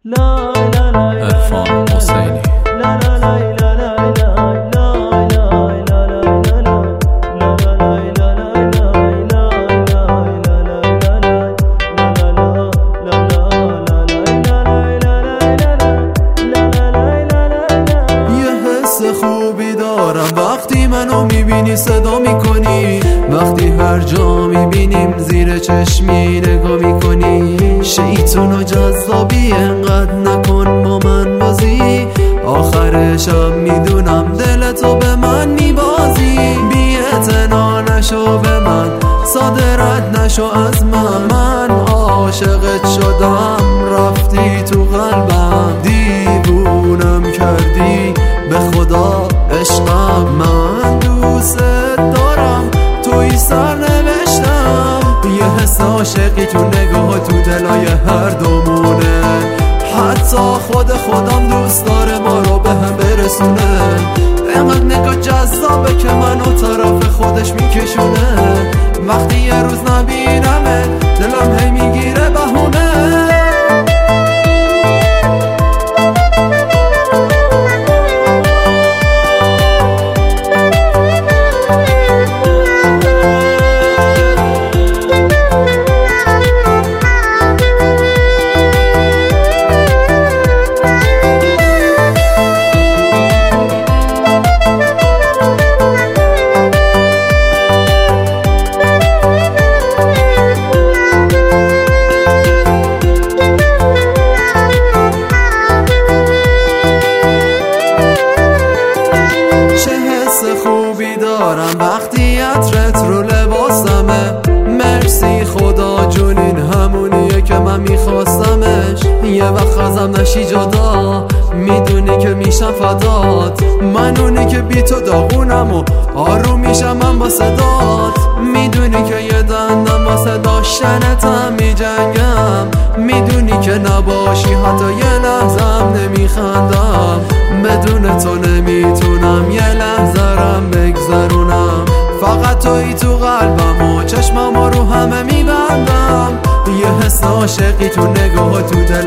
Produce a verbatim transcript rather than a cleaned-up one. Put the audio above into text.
عرفان حسینی. خوبی دارم وقتی منو میبینی صدا میکنی، وقتی هر جا میبینیم زیر چشمی نگاه میکنی. شیطون و جذابی انقدر نکن با من بازی، آخرشم میدونم دلتو به من میبازی. بی اعتنا نشو به من، صادرت نشو از من، من عاشقت شدم رفتی تو قلبم. دیوونم کردی به خدا عشقم، من دوست دارم توی سر نوشتم. یه حس عاشقی تو نگاه تو دلای هر دومونه، حتی خود خودم دوست داره ما رو به هم برسونه. اینقدر نگاه جذابه که منو طرف خودش میکشونه. وقتی یه روز نبینمه دلم هی میگیره بهونه. خوبی دارم وقتی عطرت رو لباسمه. مرسی خدا جون این همونیه که من میخواستمش. یه وقت ازم نشی جدا، میدونی که میشم فدات. من اونی که بی تو داغونم و آروم میشم من با صدات. میدونی که یه دندم واسه داشتنتم میجنگم. میدونی که نباشی حتی یه لحظم نمیخندم. بدون تو نمیتونم یه لحظرم بگذرونم. فقط تویی تو قلبم و چشمم رو همه میبندم. یه حس عاشقی تو نگاه تو دل